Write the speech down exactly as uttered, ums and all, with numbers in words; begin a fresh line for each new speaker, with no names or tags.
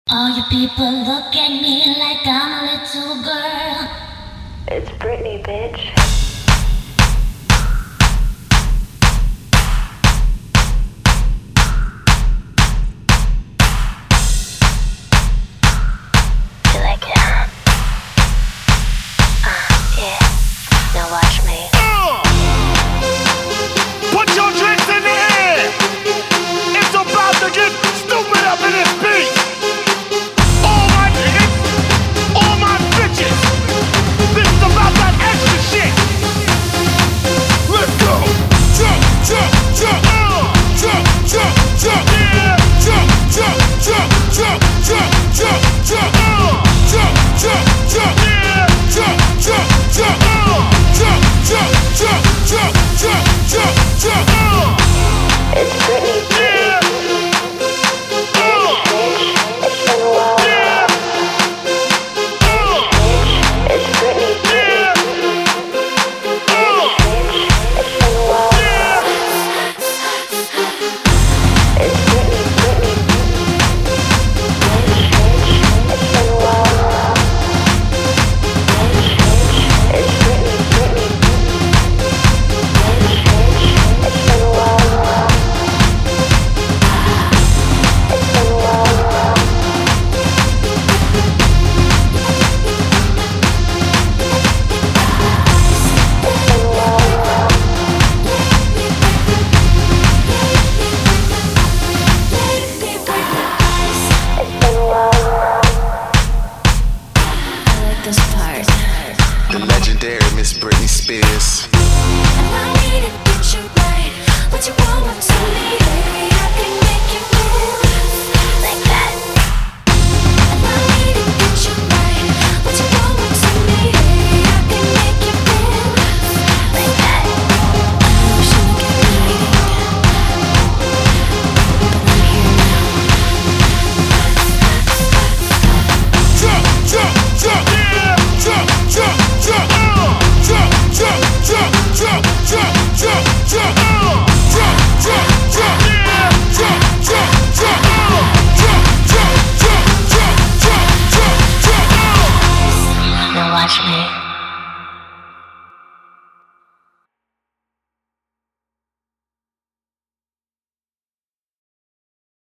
All you people look at me like I'm a little girl.
It's Britney, bitch.
You like it, huh? Uh, yeah. Now watch me.
Uh, put your drinks in the air. It's about to get stupid up in this beat. All my niggas, all my bitches. This is about that extra shit. Let's go. Jump, jump, jump. Uh, jump, jump, jump. Yeah. Jump, jump, jump, jump, jump, jump, jump. Uh, jump, jump, jump. Yeah. Jump, jump, jump. Uh, jump, jump, jump, jump, jump, jump, jump. Uh,
It's Britney,
yeah. Uh,
bitch. It's been a while.
yeah. Uh,
It's Britney,
yeah. Uh,
it's been a while.
yeah.
It's Britney, Britney. It's been a while. It's Britney, Britney. It's been a while. It's been a while. It's been a while. It's been a while.
I like this part.
The legendary Miss Britney Spears.